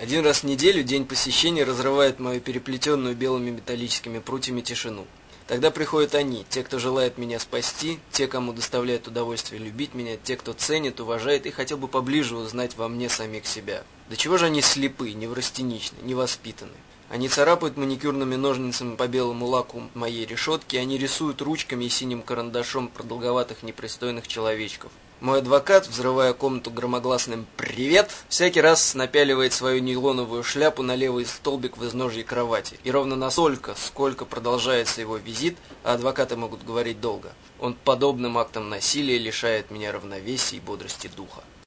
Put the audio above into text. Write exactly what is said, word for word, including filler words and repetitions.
Один раз в неделю день посещения разрывает мою переплетенную белыми металлическими прутьями тишину. Тогда приходят они, те, кто желает меня спасти, те, кому доставляет удовольствие любить меня, те, кто ценит, уважает и хотел бы поближе узнать во мне самих себя. До чего же они слепы, неврастеничны, невоспитаны? Они царапают маникюрными ножницами по белому лаку моей решетки, они рисуют ручками и синим карандашом продолговатых непристойных человечков. Мой адвокат, взрывая комнату громогласным «Привет!», всякий раз напяливает свою нейлоновую шляпу на левый столбик в изножье кровати. И ровно настолько, сколько продолжается его визит, а адвокаты могут говорить долго, он подобным актом насилия лишает меня равновесия и бодрости духа.